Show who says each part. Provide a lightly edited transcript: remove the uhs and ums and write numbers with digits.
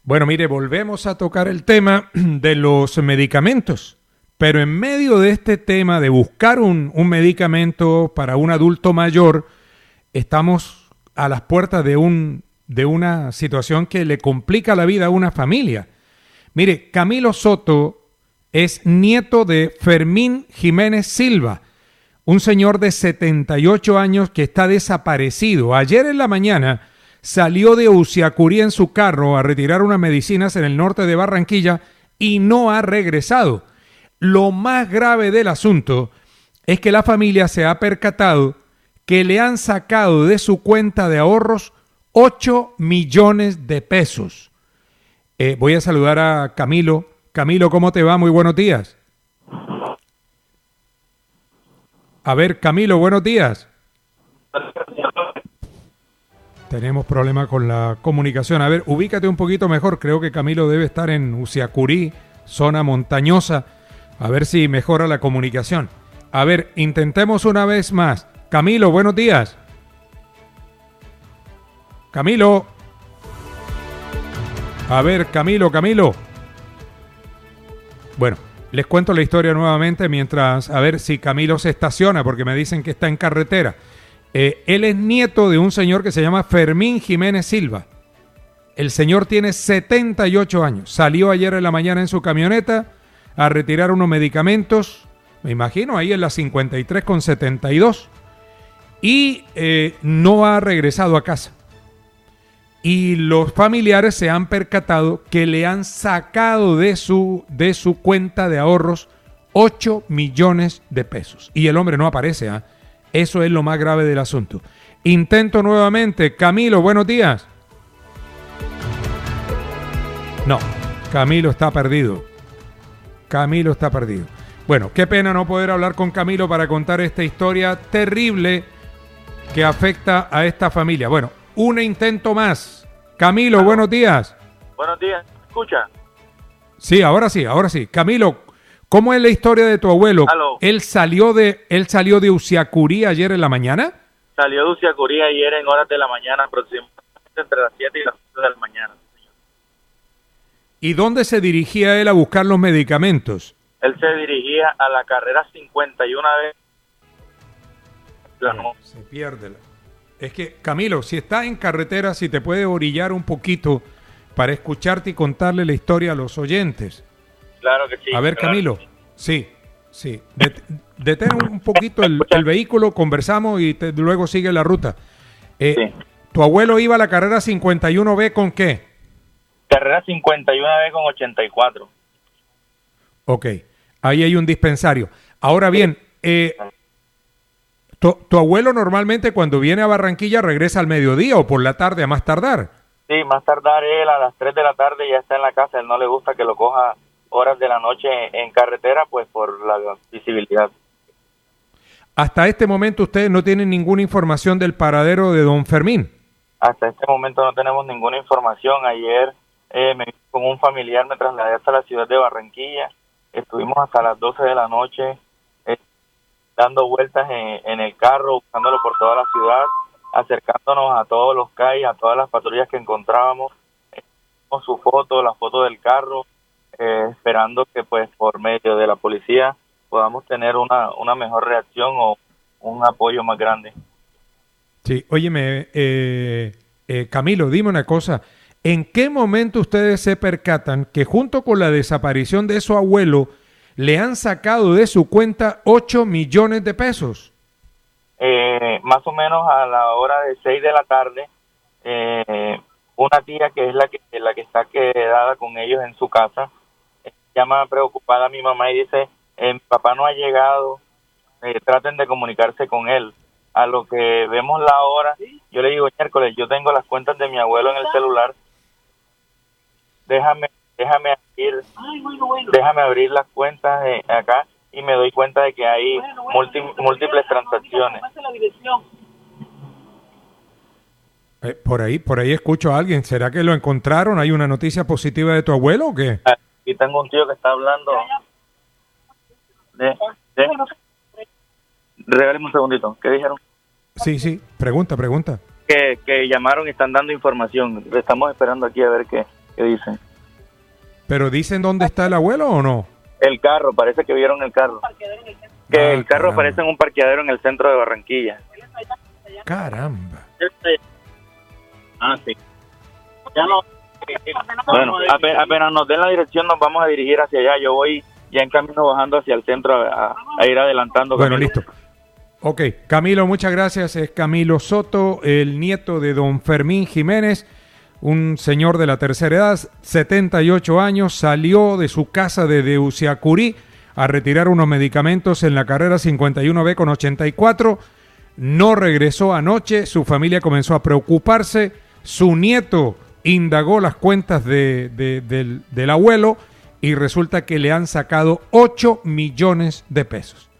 Speaker 1: Bueno, mire, volvemos a tocar el tema de los medicamentos, pero en medio de este tema de buscar un medicamento para un adulto mayor, estamos a las puertas de una situación que le complica la vida a una familia. Mire, Camilo Soto es nieto de Fermín Jiménez Silva, un señor de 78 años que está desaparecido. Ayer en la mañana salió de Uciacurí en su carro a retirar unas medicinas en el norte de Barranquilla y no ha regresado. Lo más grave del asunto es que la familia se ha percatado que le han sacado de su cuenta de ahorros 8 millones de pesos. Voy a saludar a Camilo. Camilo, ¿cómo te va? Muy buenos días. A ver, Camilo, buenos días. Tenemos problema con la comunicación. A ver, ubícate un poquito mejor. Creo que Camilo debe estar en Uciacurí, zona montañosa. A ver si mejora la comunicación. A ver, intentemos una vez más. Camilo, buenos días. Camilo. A ver, Camilo. Bueno, les cuento la historia nuevamente mientras, a ver si Camilo se estaciona, porque me dicen que está en carretera. Él es nieto de un señor que se llama Fermín Jiménez Silva. El señor tiene 78 años. Salió ayer en la mañana en su camioneta a retirar unos medicamentos, me imagino, ahí en la 53 con 72, y no ha regresado a casa. Y los familiares se han percatado que le han sacado de su cuenta de ahorros 8 millones de pesos. Y el hombre no aparece, ¿ah? Eso es lo más grave del asunto. Intento nuevamente. Camilo, buenos días. No, Camilo está perdido. Bueno, qué pena no poder hablar con Camilo para contar esta historia terrible que afecta a esta familia. Bueno, un intento más. Camilo, buenos días.
Speaker 2: Buenos días, ¿me escucha?
Speaker 1: Sí, ahora sí. Camilo, ¿cómo es la historia de tu abuelo?
Speaker 2: Aló.
Speaker 1: ¿Él salió de Uciacurí ayer en la mañana?
Speaker 2: Salió de Uciacurí ayer en horas de la mañana, aproximadamente entre las 7 y las 8 de la mañana. Señor.
Speaker 1: ¿Y dónde se dirigía él a buscar los medicamentos?
Speaker 2: Él se dirigía a la carrera 51 de...
Speaker 1: No, se pierde. Es que, Camilo, si estás en carretera, si te puede orillar un poquito para escucharte y contarle la historia a los oyentes.
Speaker 2: Claro que sí.
Speaker 1: A ver,
Speaker 2: claro.
Speaker 1: Camilo, sí. Detén un poquito el vehículo, conversamos y luego sigue la ruta.
Speaker 2: Sí.
Speaker 1: ¿Tu abuelo iba a la carrera 51B con qué?
Speaker 2: Carrera 51B con 84.
Speaker 1: Ok, ahí hay un dispensario. Ahora bien, ¿tu abuelo normalmente cuando viene a Barranquilla regresa al mediodía o por la tarde a más tardar?
Speaker 2: Sí, más tardar él a las 3 de la tarde ya está en la casa. Él no le gusta que lo coja horas de la noche en carretera, pues por la visibilidad.
Speaker 1: Hasta este momento ustedes no tienen ninguna información del paradero de don Fermín.
Speaker 2: Hasta este momento no tenemos ninguna información. Ayer me vine con un familiar, me trasladé hasta la ciudad de Barranquilla. Estuvimos hasta las 12 de la noche dando vueltas en el carro, buscándolo por toda la ciudad, acercándonos a todos los CAI, a todas las patrullas que encontrábamos, con su foto, la foto del carro, esperando que pues por medio de la policía podamos tener una mejor reacción o un apoyo más grande.
Speaker 1: Sí, óyeme, Camilo, dime una cosa. ¿En qué momento ustedes se percatan que junto con la desaparición de su abuelo le han sacado de su cuenta 8 millones de pesos?
Speaker 2: Más o menos a la hora de 6 de la tarde, una tía que es la que está quedada con ellos en su casa, llama preocupada a mi mamá y dice, mi papá no ha llegado, traten de comunicarse con él. A lo que vemos la hora, yo le digo, miércoles, yo tengo las cuentas de mi abuelo en el celular, déjame abrir las cuentas acá y me doy cuenta de que hay múltiples transacciones.
Speaker 1: Por ahí escucho a alguien. ¿Será que lo encontraron? ¿Hay una noticia positiva de tu abuelo o qué?
Speaker 2: Aquí tengo un tío que está hablando. Regáleme un segundito. ¿Qué dijeron?
Speaker 1: Sí. Pregunta.
Speaker 2: Que llamaron y están dando información. Estamos esperando aquí a ver qué ¿Qué dicen?
Speaker 1: ¿Pero dicen dónde está el abuelo o no?
Speaker 2: El carro, parece que vieron el carro. Que el carro
Speaker 1: caramba.
Speaker 2: aparece en un parqueadero en el centro de Barranquilla.
Speaker 1: Caramba.
Speaker 2: Sí. Ya no. Bueno, apenas nos den la dirección nos vamos a dirigir hacia allá. Yo voy ya en camino bajando hacia el centro a ir adelantando.
Speaker 1: Bueno,
Speaker 2: Camilo.
Speaker 1: listo. Ok, Camilo, muchas gracias. Es Camilo Soto, el nieto de don Fermín Jiménez, un señor de la tercera edad, 78 años, salió de su casa de Deuciacurí a retirar unos medicamentos en la carrera 51B con 84. No regresó anoche, su familia comenzó a preocuparse, su nieto indagó las cuentas del abuelo y resulta que le han sacado 8 millones de pesos.